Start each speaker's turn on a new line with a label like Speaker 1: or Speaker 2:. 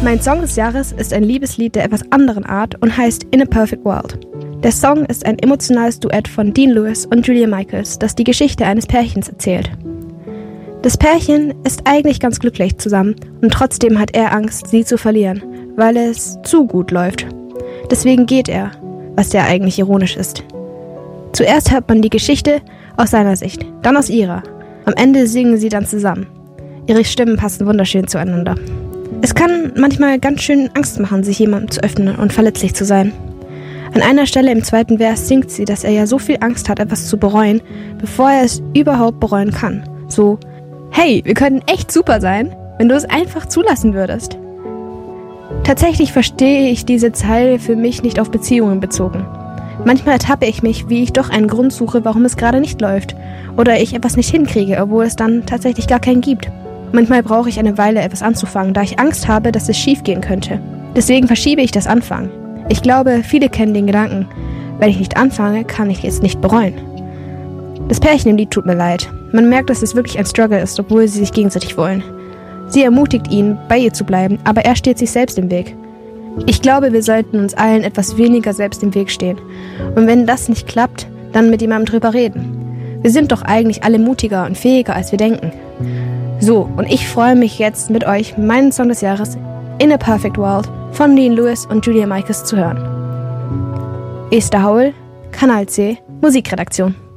Speaker 1: Mein Song des Jahres ist ein Liebeslied der etwas anderen Art und heißt In a Perfect World. Der Song ist ein emotionales Duett von Dean Lewis und Julia Michaels, das die Geschichte eines Pärchens erzählt. Das Pärchen ist eigentlich ganz glücklich zusammen und trotzdem hat er Angst, sie zu verlieren, weil es zu gut läuft. Deswegen geht er, was ja eigentlich ironisch ist. Zuerst hört man die Geschichte aus seiner Sicht, dann aus ihrer. Am Ende singen sie dann zusammen. Ihre Stimmen passen wunderschön zueinander. Es kann manchmal ganz schön Angst machen, sich jemandem zu öffnen und verletzlich zu sein. An einer Stelle im zweiten Vers singt sie, dass er ja so viel Angst hat, etwas zu bereuen, bevor er es überhaupt bereuen kann. So, hey, wir könnten echt super sein, wenn du es einfach zulassen würdest. Tatsächlich verstehe ich diese Zeile für mich nicht auf Beziehungen bezogen. Manchmal ertappe ich mich, wie ich doch einen Grund suche, warum es gerade nicht läuft. Oder ich etwas nicht hinkriege, obwohl es dann tatsächlich gar keinen gibt. Manchmal brauche ich eine Weile, etwas anzufangen, da ich Angst habe, dass es schief gehen könnte. Deswegen verschiebe ich das Anfangen. Ich glaube, viele kennen den Gedanken, wenn ich nicht anfange, kann ich es nicht bereuen. Das Pärchen im Lied tut mir leid. Man merkt, dass es wirklich ein Struggle ist, obwohl sie sich gegenseitig wollen. Sie ermutigt ihn, bei ihr zu bleiben, aber er steht sich selbst im Weg. Ich glaube, wir sollten uns allen etwas weniger selbst im Weg stehen. Und wenn das nicht klappt, dann mit jemandem drüber reden. Wir sind doch eigentlich alle mutiger und fähiger, als wir denken. So, und ich freue mich jetzt mit euch, meinen Song des Jahres In a Perfect World von Dean Lewis und Julia Michaels zu hören. Esther Haul, Kanal C, Musikredaktion.